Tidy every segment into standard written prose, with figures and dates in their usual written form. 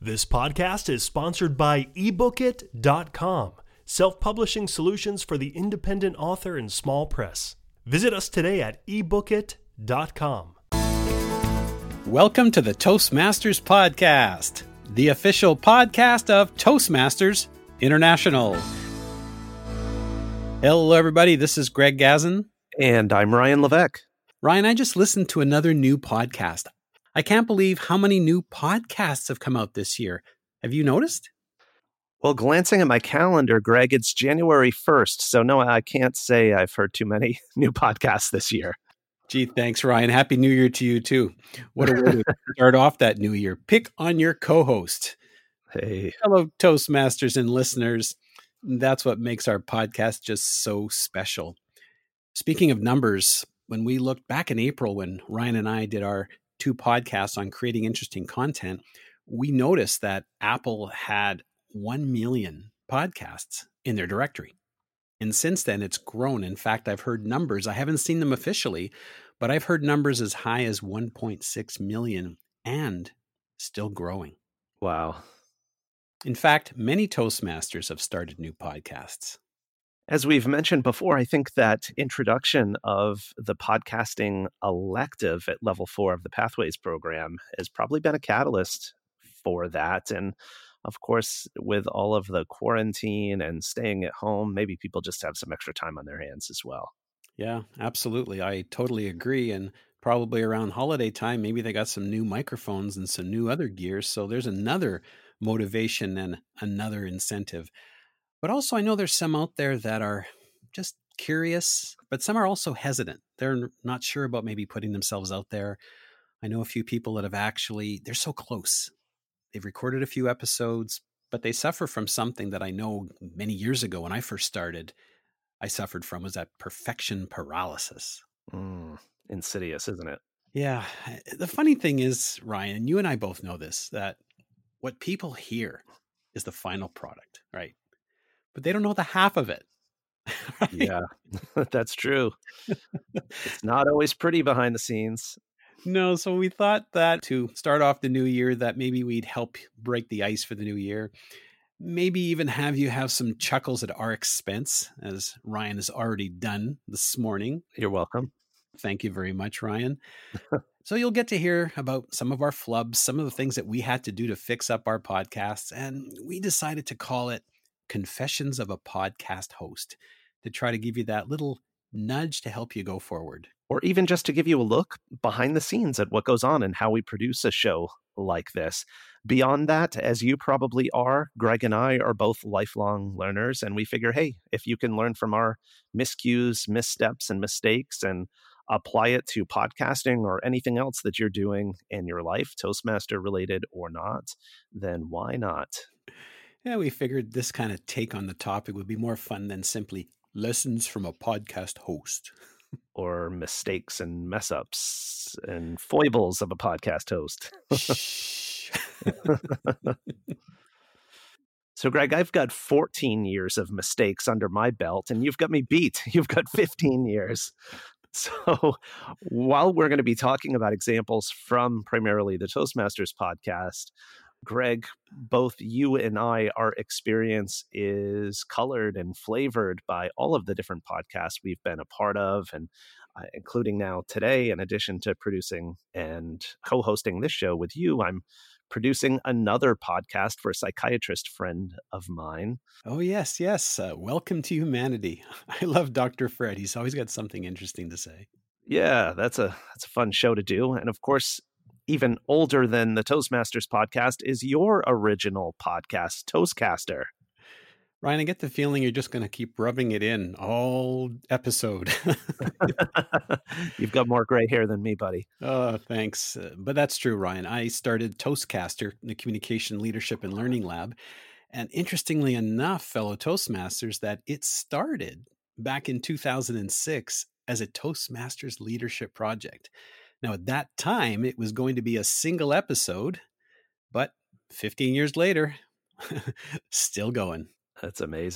This podcast is sponsored by ebookit.com, self-publishing solutions for the independent author and small press. Visit us today at ebookit.com. Welcome to the Toastmasters Podcast, the official podcast of Toastmasters International. Hello, everybody. This is Greg Gazin. And I'm Ryan Levesque. Ryan, I just listened to another new podcast. I can't believe how many new podcasts have come out this year. Have you noticed? Well, glancing at my calendar, Greg, it's January 1st. So no, I can't say I've heard too many new podcasts this year. Gee, thanks, Ryan. Happy New Year to you, too. What a way to start off that new year. Pick on your co-host. Hey. Hello, Toastmasters and listeners. That's what makes our podcast just so special. Speaking of numbers, when we looked back in April when Ryan and I did our 2 podcasts on creating interesting content, we noticed that Apple had 1 million podcasts in their directory. And since then, it's grown. In fact, I've heard numbers. I haven't seen them officially, but I've heard numbers as high as 1.6 million and still growing. Wow. In fact, many Toastmasters have started new podcasts. As we've mentioned before, I think that introduction of the podcasting elective at level 4 of the Pathways program has probably been a catalyst for that. And of course, with all of the quarantine and staying at home, maybe people just have some extra time on their hands as well. Yeah, absolutely. I totally agree. And probably around holiday time, maybe they got some new microphones and some new other gears. So there's another motivation and another incentive. But also, I know there's some out there that are just curious, but some are also hesitant. They're not sure about maybe putting themselves out there. I know a few people that have they're so close. They've recorded a few episodes, but they suffer from something that I know many years ago when I first started, I suffered from, was that perfection paralysis. Insidious, isn't it? Yeah. The funny thing is, Ryan, and you and I both know this, that what people hear is the final product, right? But they don't know the half of it. Right? Yeah, that's true. It's not always pretty behind the scenes. No, so we thought that to start off the new year, that maybe we'd help break the ice for the new year. Maybe even have you have some chuckles at our expense, as Ryan has already done this morning. You're welcome. Thank you very much, Ryan. So you'll get to hear about some of our flubs, some of the things that we had to do to fix up our podcasts, and we decided to call it Confessions of a Podcast Host, to try to give you that little nudge to help you go forward. Or even just to give you a look behind the scenes at what goes on and how we produce a show like this. Beyond that, as you probably are, Greg and I are both lifelong learners, and we figure, hey, if you can learn from our miscues, missteps, and mistakes and apply it to podcasting or anything else that you're doing in your life, Toastmaster related or not, then why not? Yeah, we figured this kind of take on the topic would be more fun than simply lessons from a podcast host. Or mistakes and mess ups and foibles of a podcast host. So, Greg, I've got 14 years of mistakes under my belt, and you've got me beat. You've got 15 years. So while we're going to be talking about examples from primarily the Toastmasters podcast, Greg, both you and I, our experience is colored and flavored by all of the different podcasts we've been a part of, and including now today, in addition to producing and co-hosting this show with you, I'm producing another podcast for a psychiatrist friend of mine. Oh, yes. Welcome to humanity. I love Dr. Fred. He's always got something interesting to say. Yeah, that's a fun show to do. And of course, even older than the Toastmasters podcast is your original podcast, Toastcaster. Ryan, I get the feeling you're just going to keep rubbing it in all episode. You've got more gray hair than me, buddy. Oh, thanks. But that's true, Ryan. I started Toastcaster, the Communication, Leadership, and Learning Lab. And interestingly enough, fellow Toastmasters, that it started back in 2006 as a Toastmasters leadership project. Now, at that time, it was going to be a single episode, but 15 years later, still going. That's amazing.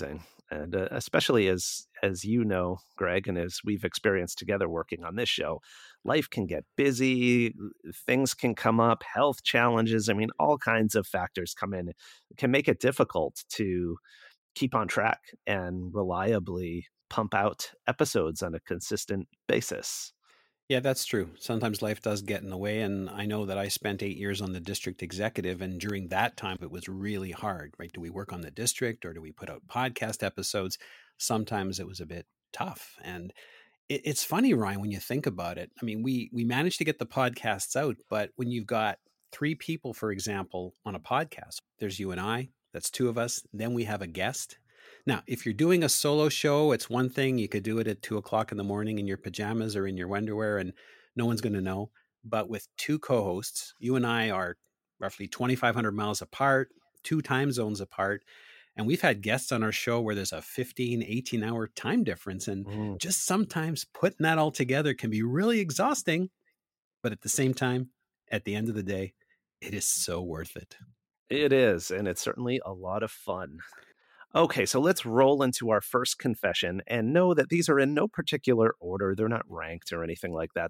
And especially as you know, Greg, and as we've experienced together working on this show, life can get busy, things can come up, health challenges. I mean, all kinds of factors come in, can make it difficult to keep on track and reliably pump out episodes on a consistent basis. Yeah, that's true. Sometimes life does get in the way. And I know that I spent 8 years on the district executive. And during that time, it was really hard, right? Do we work on the district or do we put out podcast episodes? Sometimes it was a bit tough. And it's funny, Ryan, when you think about it. I mean, we managed to get the podcasts out, but when you've got three people, for example, on a podcast, there's you and I, that's two of us. Then we have a guest. Now, if you're doing a solo show, it's one thing. You could do it at 2 o'clock in the morning in your pajamas or in your underwear, and no one's going to know. But with two co-hosts, you and I are roughly 2,500 miles apart, 2 time zones apart. And we've had guests on our show where there's a 15, 18-hour time difference. And just sometimes putting that all together can be really exhausting. But at the same time, at the end of the day, it is so worth it. It is, and it's certainly a lot of fun. Okay, so let's roll into our first confession and know that these are in no particular order. They're not ranked or anything like that.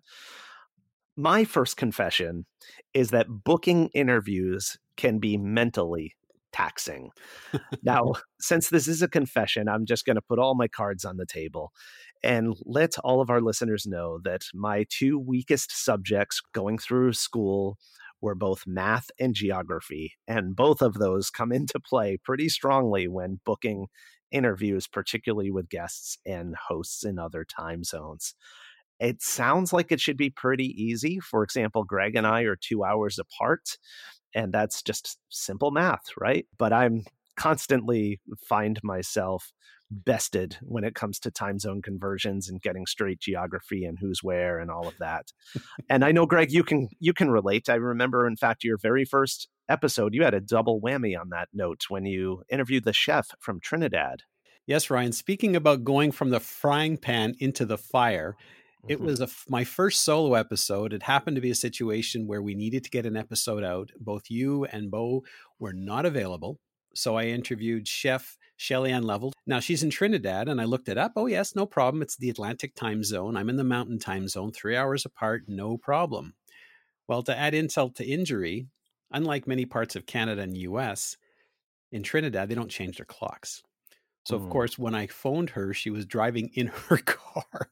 My first confession is that booking interviews can be mentally taxing. Now, since this is a confession, I'm just going to put all my cards on the table and let all of our listeners know that my two weakest subjects going through school were both math and geography. And both of those come into play pretty strongly when booking interviews, particularly with guests and hosts in other time zones. It sounds like it should be pretty easy. For example, Greg and I are 2 hours apart, and that's just simple math, right? But I'm constantly find myself bested when it comes to time zone conversions and getting straight geography and who's where and all of that. And I know, Greg, you can relate. I remember, in fact, your very first episode, you had a double whammy on that note when you interviewed the chef from Trinidad. Yes, Ryan. Speaking about going from the frying pan into the fire, it was my first solo episode. It happened to be a situation where we needed to get an episode out. Both you and Bo were not available. So I interviewed Chef Shelly Ann Level. Now she's in Trinidad and I looked it up. Oh, yes, no problem. It's the Atlantic time zone. I'm in the Mountain time zone, 3 hours apart, no problem. Well, to add insult to injury, unlike many parts of Canada and US, in Trinidad, they don't change their clocks. So, of course, when I phoned her, she was driving in her car.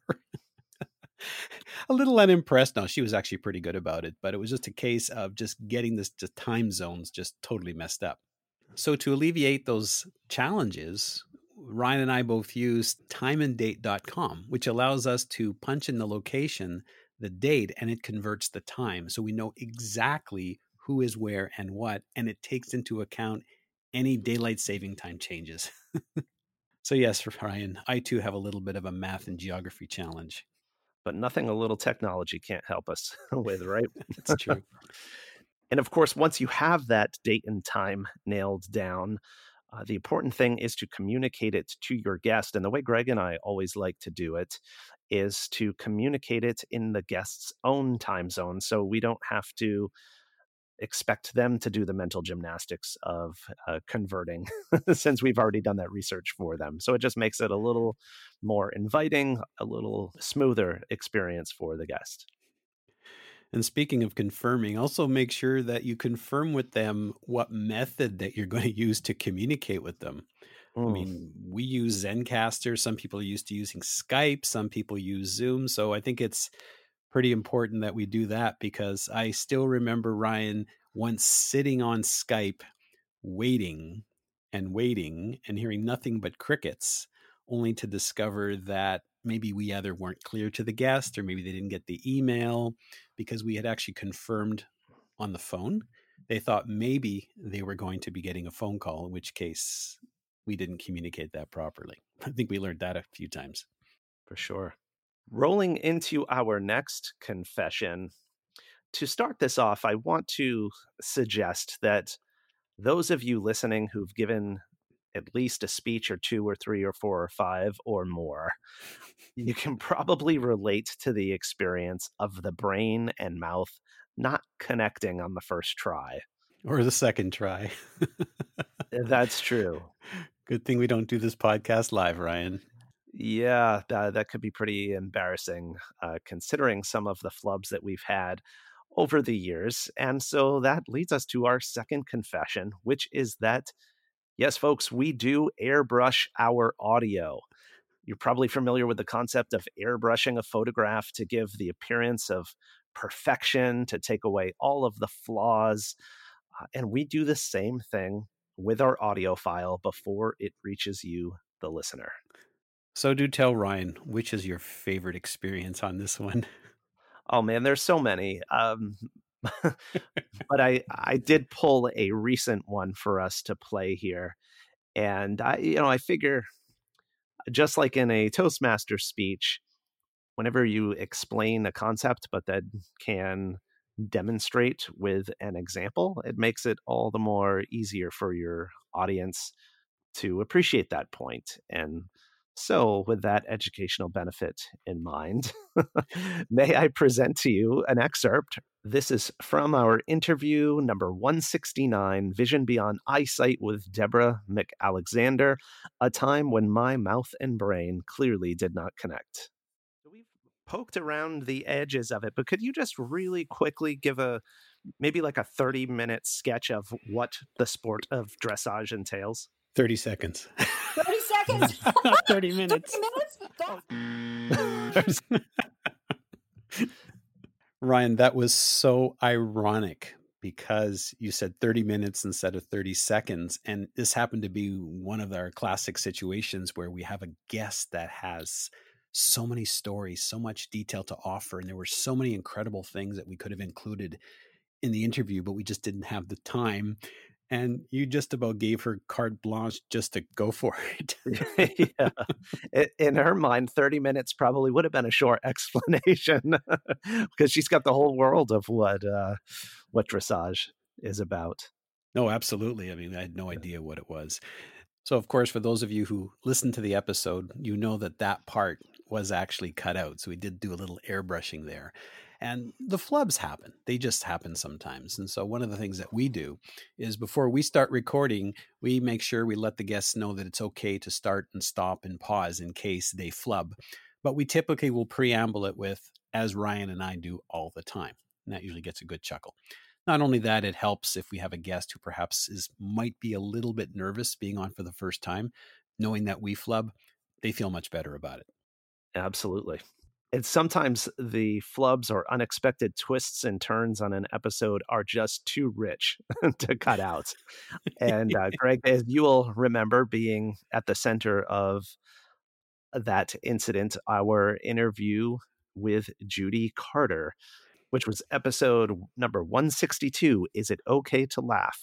A little unimpressed. No, she was actually pretty good about it, but it was just a case of just getting the time zones just totally messed up. So to alleviate those challenges, Ryan and I both use timeanddate.com, which allows us to punch in the location, the date, and it converts the time. So we know exactly who is where and what, and it takes into account any daylight saving time changes. So yes, Ryan, I too have a little bit of a math and geography challenge. But nothing a little technology can't help us with, right? That's true. And of course, once you have that date and time nailed down, the important thing is to communicate it to your guest. And the way Greg and I always like to do it is to communicate it in the guest's own time zone. So we don't have to expect them to do the mental gymnastics of converting since we've already done that research for them. So it just makes it a little more inviting, a little smoother experience for the guest. And speaking of confirming, also make sure that you confirm with them what method that you're going to use to communicate with them. I mean, we use Zencastr. Some people are used to using Skype. Some people use Zoom. So I think it's pretty important that we do that, because I still remember, Ryan, once sitting on Skype waiting and hearing nothing but crickets, only to discover that maybe we either weren't clear to the guest or maybe they didn't get the email, because we had actually confirmed on the phone. They thought maybe they were going to be getting a phone call, in which case we didn't communicate that properly. I think we learned that a few times. For sure. Rolling into our next confession, to start this off, I want to suggest that those of you listening who've given at least a speech or 2 or 3 or 4 or 5 or more, you can probably relate to the experience of the brain and mouth not connecting on the first try. Or the second try. That's true. Good thing we don't do this podcast live, Ryan. Yeah, that could be pretty embarrassing, considering some of the flubs that we've had over the years. And so that leads us to our second confession, which is that, yes, folks, we do airbrush our audio. You're probably familiar with the concept of airbrushing a photograph to give the appearance of perfection, to take away all of the flaws. And we do the same thing with our audio file before it reaches you, the listener. So do tell Ryan, which is your favorite experience on this one? Oh man, there's so many. But I did pull a recent one for us to play here. And I figure, just like in a Toastmaster speech, whenever you explain a concept, but then can demonstrate with an example, it makes it all the more easier for your audience to appreciate that point. And so, with that educational benefit in mind, may I present to you an excerpt. This is from our interview number 169, Vision Beyond Eyesight with Deborah McAlexander, a time when my mouth and brain clearly did not connect. We've poked around the edges of it, but could you just really quickly give maybe like a 30-minute sketch of what the sport of dressage entails? 30 seconds. 30 seconds. 30 minutes. 30 minutes? Ryan, that was so ironic because you said 30 minutes instead of 30 seconds. And this happened to be one of our classic situations where we have a guest that has so many stories, so much detail to offer. And there were so many incredible things that we could have included in the interview, but we just didn't have the time. And you just about gave her carte blanche just to go for it. Yeah. In her mind, 30 minutes probably would have been a short explanation because she's got the whole world of what dressage is about. No, absolutely. I mean, I had no idea what it was. So, of course, for those of you who listened to the episode, you know that part was actually cut out. So we did do a little airbrushing there. And the flubs happen. They just happen sometimes. And so one of the things that we do is before we start recording, we make sure we let the guests know that it's okay to start and stop and pause in case they flub. But we typically will preamble it with, as Ryan and I do all the time. And that usually gets a good chuckle. Not only that, it helps if we have a guest who perhaps might be a little bit nervous being on for the first time, knowing that we flub, they feel much better about it. Absolutely. And sometimes the flubs or unexpected twists and turns on an episode are just too rich to cut out. And Greg, as you will remember, being at the center of that incident, our interview with Judy Carter, which was episode number 162, Is It Okay to Laugh?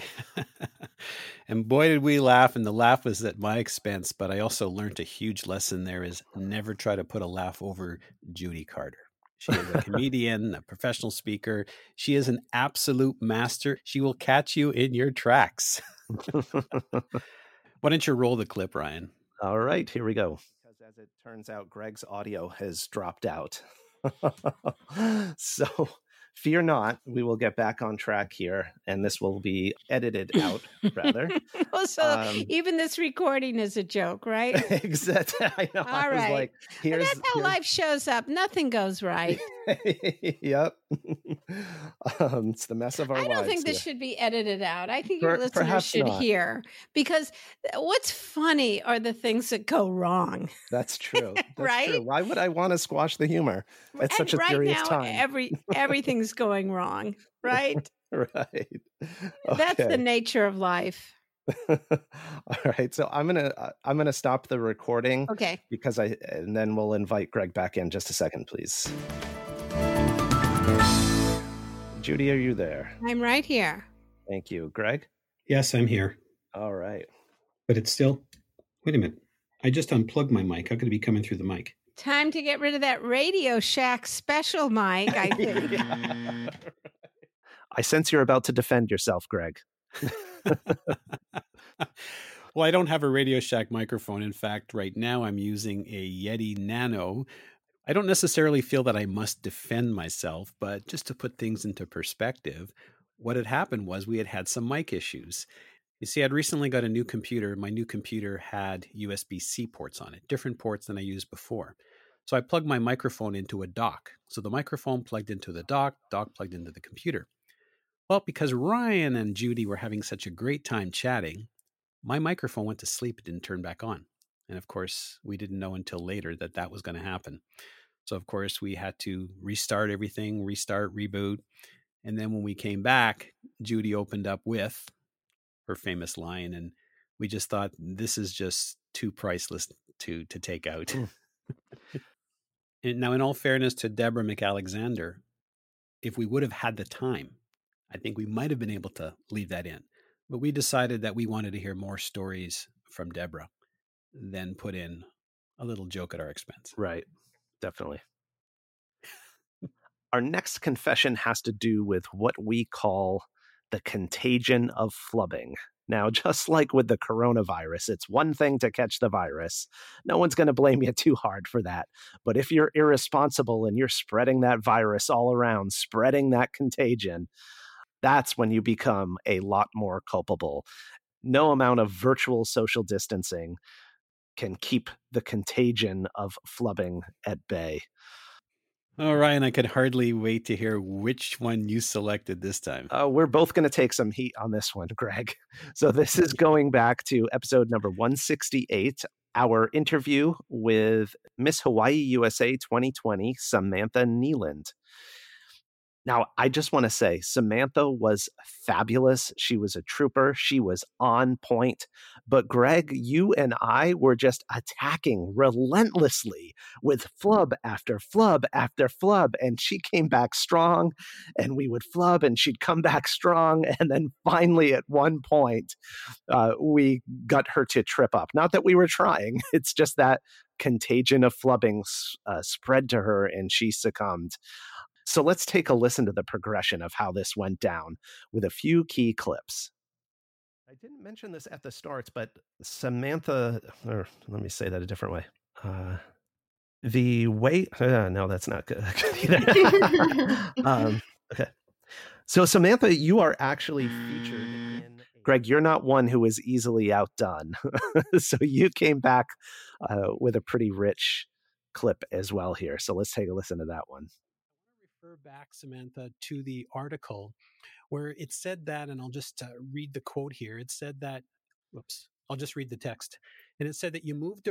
And boy, did we laugh. And the laugh was at my expense. But I also learned a huge lesson there is never try to put a laugh over Judy Carter. She is a comedian, a professional speaker. She is an absolute master. She will catch you in your tracks. Why don't you roll the clip, Ryan? All right, here we go. Because as it turns out, Greg's audio has dropped out. So fear not, we will get back on track here, and this will be edited out, rather. Oh, so even this recording is a joke, right? Exactly. I know. All right. Like, and that's how life shows up. Nothing goes right. Yep. It's the mess of our lives. I don't think this should be edited out. I think your listeners should hear, because what's funny are the things that go wrong. That's true. That's right? True. Why would I want to squash the humor at such a serious time? Everything's going wrong, right? Right. Okay. That's the nature of life. All right. So I'm gonna stop the recording. Okay. And then we'll invite Greg back in just a second, please. Judy, are you there? I'm right here. Thank you. Greg? Yes, I'm here. All right. But it's still... Wait a minute. I just unplugged my mic. How could it be coming through the mic? Time to get rid of that Radio Shack special mic, I think. Yeah. I sense you're about to defend yourself, Greg. Well, I don't have a Radio Shack microphone. In fact, right now I'm using a Yeti Nano. I don't necessarily feel that I must defend myself, but just to put things into perspective, what had happened was we had some mic issues. You see, I'd recently got a new computer. My new computer had USB-C ports on it, different ports than I used before. So I plugged my microphone into a dock. So the microphone plugged into the dock plugged into the computer. Well, because Ryan and Judy were having such a great time chatting, my microphone went to sleep. It didn't turn back on. And of course, we didn't know until later that was going to happen. So of course, we had to restart everything, reboot. And then when we came back, Judy opened up with her famous line, and we just thought, this is just too priceless to take out. And now, in all fairness to Deborah McAlexander, if we would have had the time, I think we might have been able to leave that in. But we decided that we wanted to hear more stories from Deborah than put in a little joke at our expense. Right. Definitely. Our next confession has to do with what we call the contagion of flubbing. Now, just like with the coronavirus, it's one thing to catch the virus. No one's going to blame you too hard for that. But if you're irresponsible and you're spreading that virus all around, spreading that contagion, that's when you become a lot more culpable. No amount of virtual social distancing can keep the contagion of flubbing at bay. Oh, Ryan, I could hardly wait to hear which one you selected this time. We're both going to take some heat on this one, Greg. So this is going back to episode number 168, our interview with Miss Hawaii USA 2020, Samantha Neeland. Now, I just want to say, Samantha was fabulous. She was a trooper. She was on point. But Greg, you and I were just attacking relentlessly with flub after flub after flub. And she came back strong, and we would flub, and she'd come back strong. And then finally, at one point, we got her to trip up. Not that we were trying. It's just that contagion of flubbing spread to her, and she succumbed. So let's take a listen to the progression of how this went down with a few key clips. I didn't mention this at the start, but Samantha, or let me say that a different way. The way, no, that's not good either. Okay. So Samantha, you are actually featured in, Greg, you're not one who is easily outdone. So you came back with a pretty rich clip as well here. So let's take a listen to that one. Refer back, Samantha, to the article where it said that, and I'll just read the quote here. It said that, I'll just read the text. And it said that you moved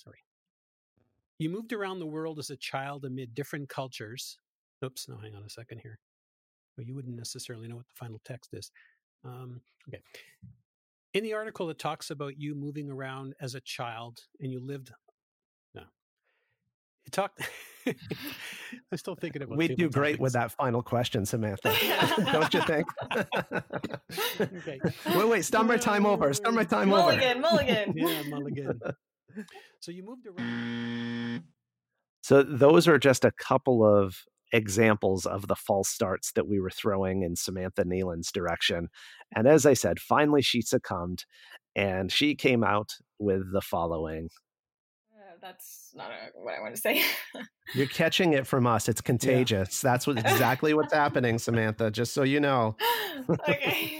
around the world as a child amid different cultures. Hang on a second here. Well, you wouldn't necessarily know what the final text is. Okay. In the article, it talks about you moving around as a child, and you lived. No. It talked. I'm still thinking about. We do great with that final question, Samantha. Don't you think? Okay. Wait! Start my time over. Mulligan. Yeah, mulligan. So you moved around. So those are just a couple of examples of the false starts that we were throwing in Samantha Neeland's direction. And as I said, finally she succumbed, and she came out with the following. That's not what I want to say. You're catching it from us. It's contagious. Yeah. That's exactly what's happening, Samantha, just so you know. Okay.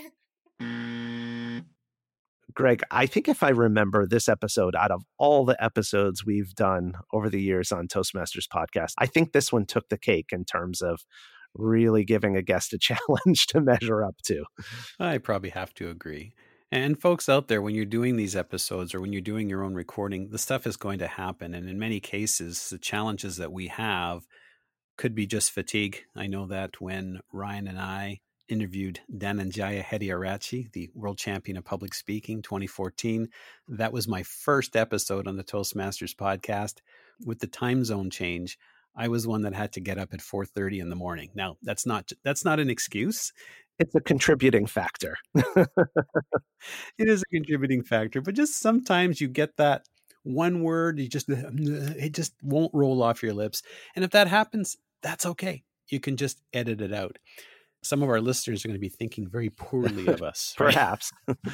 Greg, I think if I remember this episode out of all the episodes we've done over the years on Toastmasters podcast, I think this one took the cake in terms of really giving a guest a challenge to measure up to. I probably have to agree. And folks out there, when you're doing these episodes or when you're doing your own recording, the stuff is going to happen. And in many cases, the challenges that we have could be just fatigue. I know that when Ryan and I interviewed Dhananjaya Hediarachi, the world champion of public speaking, 2014, that was my first episode on the Toastmasters podcast. With the time zone change, I was one that had to get up at 4:30 in the morning. Now, that's not an excuse. It's a contributing factor. It is a contributing factor, but just sometimes you get that one word, it just won't roll off your lips. And if that happens, that's okay. You can just edit it out. Some of our listeners are going to be thinking very poorly of us. Right? Perhaps.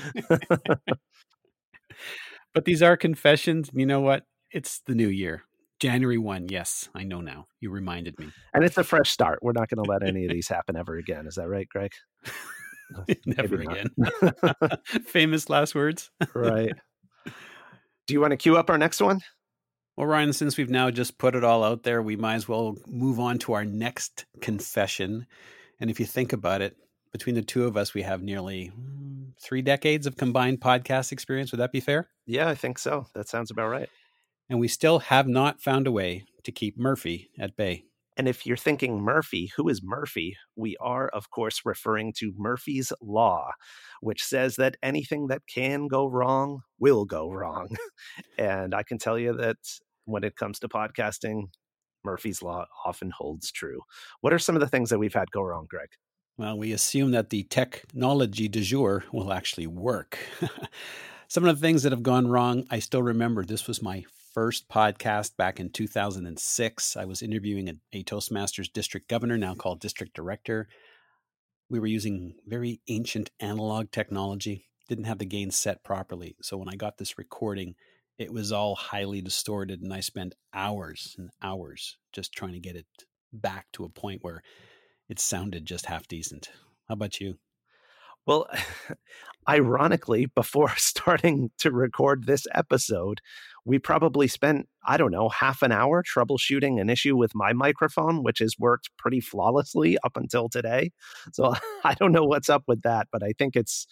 But these are confessions. You know what? It's the new year. January 1. Yes, I know now. You reminded me. And it's a fresh start. We're not going to let any of these happen ever again. Is that right, Greg? Never again. Famous last words. Right. Do you want to queue up our next one? Well, Ryan, since we've now just put it all out there, we might as well move on to our next confession. And if you think about it, between the two of us, we have nearly 3 decades of combined podcast experience. Would that be fair? Yeah, I think so. That sounds about right. And we still have not found a way to keep Murphy at bay. And if you're thinking Murphy, who is Murphy? We are, of course, referring to Murphy's Law, which says that anything that can go wrong will go wrong. And I can tell you that when it comes to podcasting, Murphy's Law often holds true. What are some of the things that we've had go wrong, Greg? Well, we assume that the technology du jour will actually work. Some of the things that have gone wrong, I still remember. This was my first podcast back in 2006. I was interviewing a Toastmasters district governor, now called district director. We were using very ancient analog technology, didn't have the gain set properly. So when I got this recording, it was all highly distorted, and I spent hours and hours just trying to get it back to a point where it sounded just half decent. How about you? Well, ironically, before starting to record this episode, we probably spent, I don't know, half an hour troubleshooting an issue with my microphone, which has worked pretty flawlessly up until today. So I don't know what's up with that, but I think it's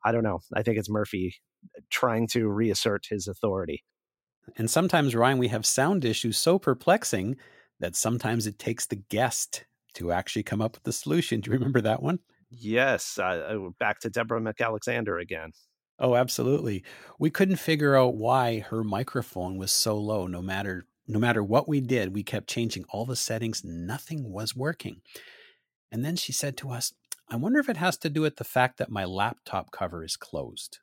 Murphy trying to reassert his authority. And sometimes, Ryan, we have sound issues so perplexing that sometimes it takes the guest to actually come up with the solution. Do you remember that one? Yes. Back to Deborah McAlexander again. Oh, absolutely. We couldn't figure out why her microphone was so low. No matter what we did, we kept changing all the settings. Nothing was working. And then she said to us, I wonder if it has to do with the fact that my laptop cover is closed.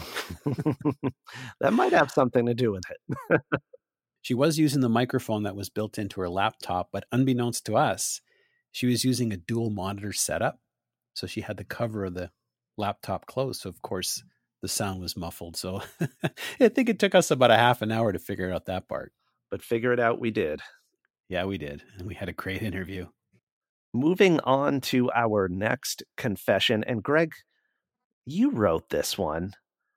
That might have something to do with it. She was using the microphone that was built into her laptop, but unbeknownst to us, she was using a dual monitor setup. So she had the cover of the laptop closed. So, of course, the sound was muffled. So I think it took us about a half an hour to figure out that part. But figure it out we did. Yeah, we did. And we had a great interview. Moving on to our next confession. And Greg, you wrote this one.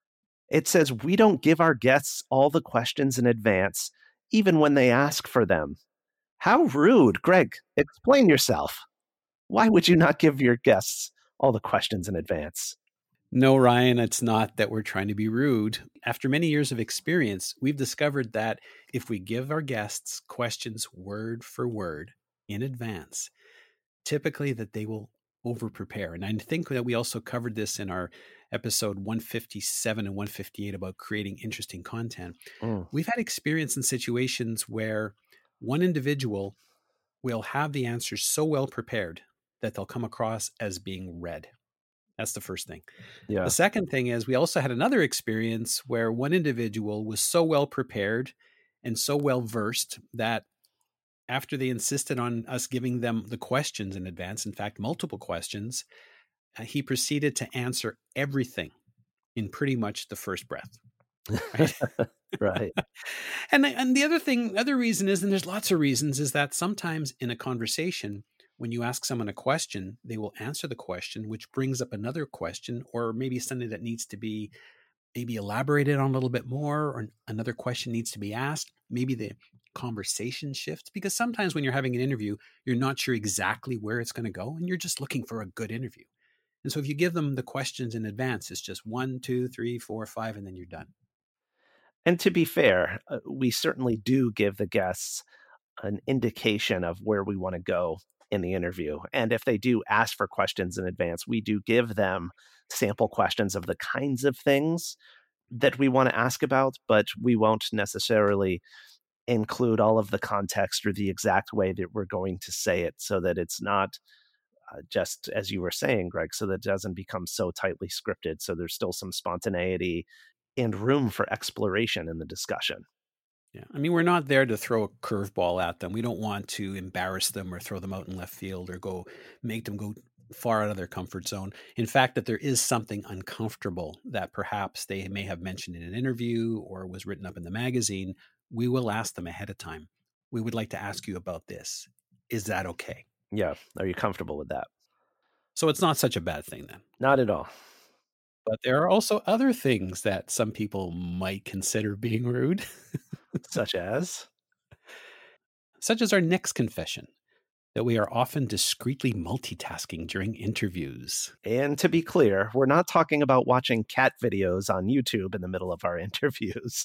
It says, we don't give our guests all the questions in advance, even when they ask for them. How rude. Greg, explain yourself. Why would you not give your guests all the questions in advance? No, Ryan, it's not that we're trying to be rude. After many years of experience, we've discovered that if we give our guests questions word for word in advance, typically that they will over-prepare. And I think that we also covered this in our episode 157 and 158 about creating interesting content. We've had experience in situations where one individual will have the answers so well prepared that they'll come across as being read. That's the first thing. Yeah. The second thing is we also had another experience where one individual was so well prepared and so well versed that after they insisted on us giving them the questions in advance, in fact, multiple questions, he proceeded to answer everything in pretty much the first breath. Right. Right. And the other reason is, and there's lots of reasons, is that sometimes in a conversation, when you ask someone a question, they will answer the question, which brings up another question, or maybe something that needs to be maybe elaborated on a little bit more, or another question needs to be asked. Maybe the conversation shifts, because sometimes when you're having an interview, you're not sure exactly where it's going to go, and you're just looking for a good interview. And so if you give them the questions in advance, it's just 1, 2, 3, 4, 5, and then you're done. And to be fair, we certainly do give the guests an indication of where we want to go in the interview. And if they do ask for questions in advance, we do give them sample questions of the kinds of things that we want to ask about, but we won't necessarily include all of the context or the exact way that we're going to say it, so that it's not just, as you were saying, Greg, so that it doesn't become so tightly scripted. So there's still some spontaneity and room for exploration in the discussion. Yeah. I mean, we're not there to throw a curveball at them. We don't want to embarrass them or throw them out in left field or make them go far out of their comfort zone. In fact, that there is something uncomfortable that perhaps they may have mentioned in an interview or was written up in the magazine, we will ask them ahead of time. We would like to ask you about this. Is that okay? Yeah. Are you comfortable with that? So it's not such a bad thing then. Not at all. But there are also other things that some people might consider being rude. Such as our next confession, that we are often discreetly multitasking during interviews. And to be clear, we're not talking about watching cat videos on YouTube in the middle of our interviews.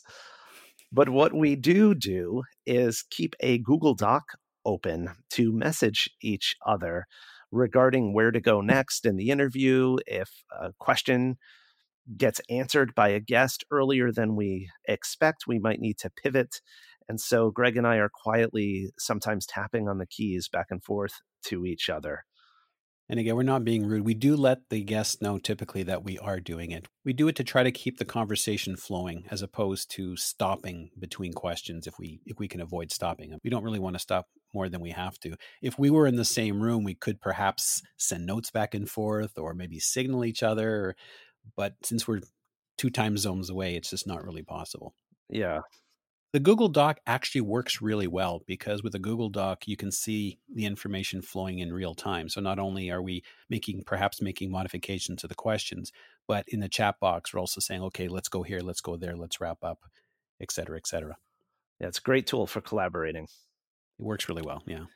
But what we do is keep a Google Doc open to message each other regarding where to go next in the interview. If a question gets answered by a guest earlier than we expect, we might need to pivot. And so Greg and I are quietly sometimes tapping on the keys back and forth to each other. And again, we're not being rude. We do let the guests know typically that we are doing it. We do it to try to keep the conversation flowing as opposed to stopping between questions if we can avoid stopping. We don't really want to stop more than we have to. If we were in the same room, we could perhaps send notes back and forth or maybe signal each other. But since we're 2 time zones away, it's just not really possible. Yeah. The Google Doc actually works really well because with a Google Doc, you can see the information flowing in real time. So not only are we perhaps making modifications to the questions, but in the chat box, we're also saying, okay, let's go here, let's go there, let's wrap up, et cetera, et cetera. Yeah, it's a great tool for collaborating. It works really well, yeah.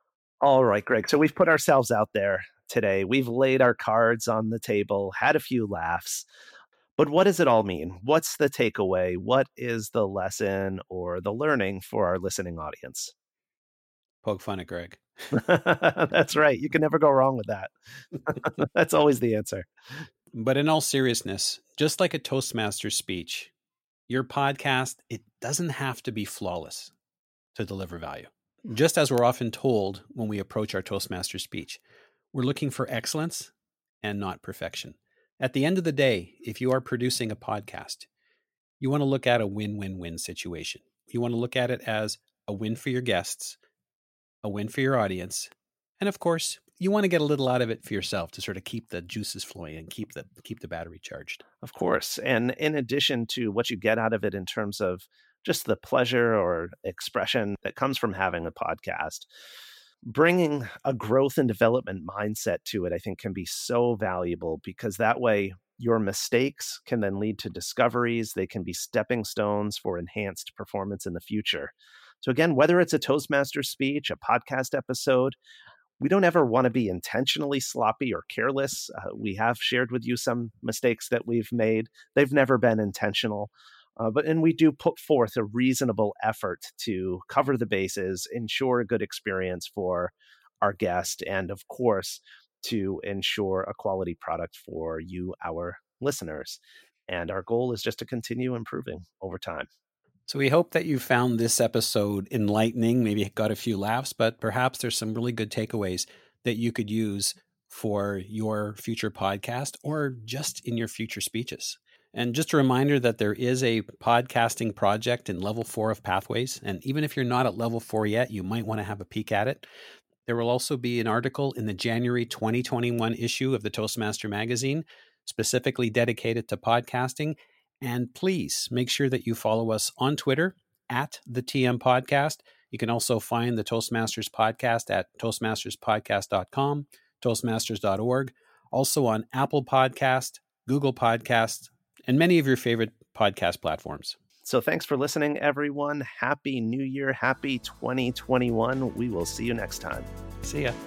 All right, Greg. So we've put ourselves out there today. We've laid our cards on the table, had a few laughs. But what does it all mean? What's the takeaway? What is the lesson or the learning for our listening audience? Poke fun at Greg. That's right. You can never go wrong with that. That's always the answer. But in all seriousness, just like a Toastmaster speech, your podcast, it doesn't have to be flawless to deliver value. Just as we're often told when we approach our Toastmaster speech, we're looking for excellence and not perfection. At the end of the day, if you are producing a podcast, you want to look at a win-win-win situation. You want to look at it as a win for your guests, a win for your audience, and of course, you want to get a little out of it for yourself to sort of keep the juices flowing and keep the battery charged. Of course. And in addition to what you get out of it in terms of just the pleasure or expression that comes from having a podcast, bringing a growth and development mindset to it, I think, can be so valuable because that way your mistakes can then lead to discoveries. They can be stepping stones for enhanced performance in the future. So again, whether it's a Toastmaster speech, a podcast episode, we don't ever want to be intentionally sloppy or careless. We have shared with you some mistakes that we've made. They've never been intentional. But we do put forth a reasonable effort to cover the bases, ensure a good experience for our guest, and of course, to ensure a quality product for you, our listeners. And our goal is just to continue improving over time. So we hope that you found this episode enlightening, maybe got a few laughs, but perhaps there's some really good takeaways that you could use for your future podcast or just in your future speeches. And just a reminder that there is a podcasting project in level 4 of Pathways. And even if you're not at level 4 yet, you might want to have a peek at it. There will also be an article in the January 2021 issue of the Toastmaster magazine, specifically dedicated to podcasting. And please make sure that you follow us on Twitter at the TM Podcast. You can also find the Toastmasters podcast at toastmasterspodcast.com, toastmasters.org, also on Apple Podcast, Google Podcast, and many of your favorite podcast platforms. So thanks for listening, everyone. Happy New Year. Happy 2021. We will see you next time. See ya.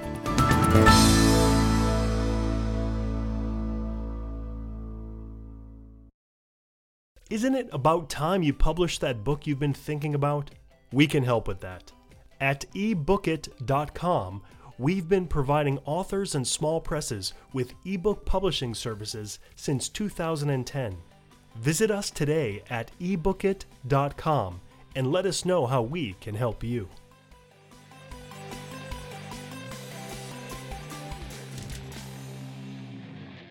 Isn't it about time you published that book you've been thinking about? We can help with that. At ebookit.com, we've been providing authors and small presses with ebook publishing services since 2010. Visit us today at ebookit.com and let us know how we can help you.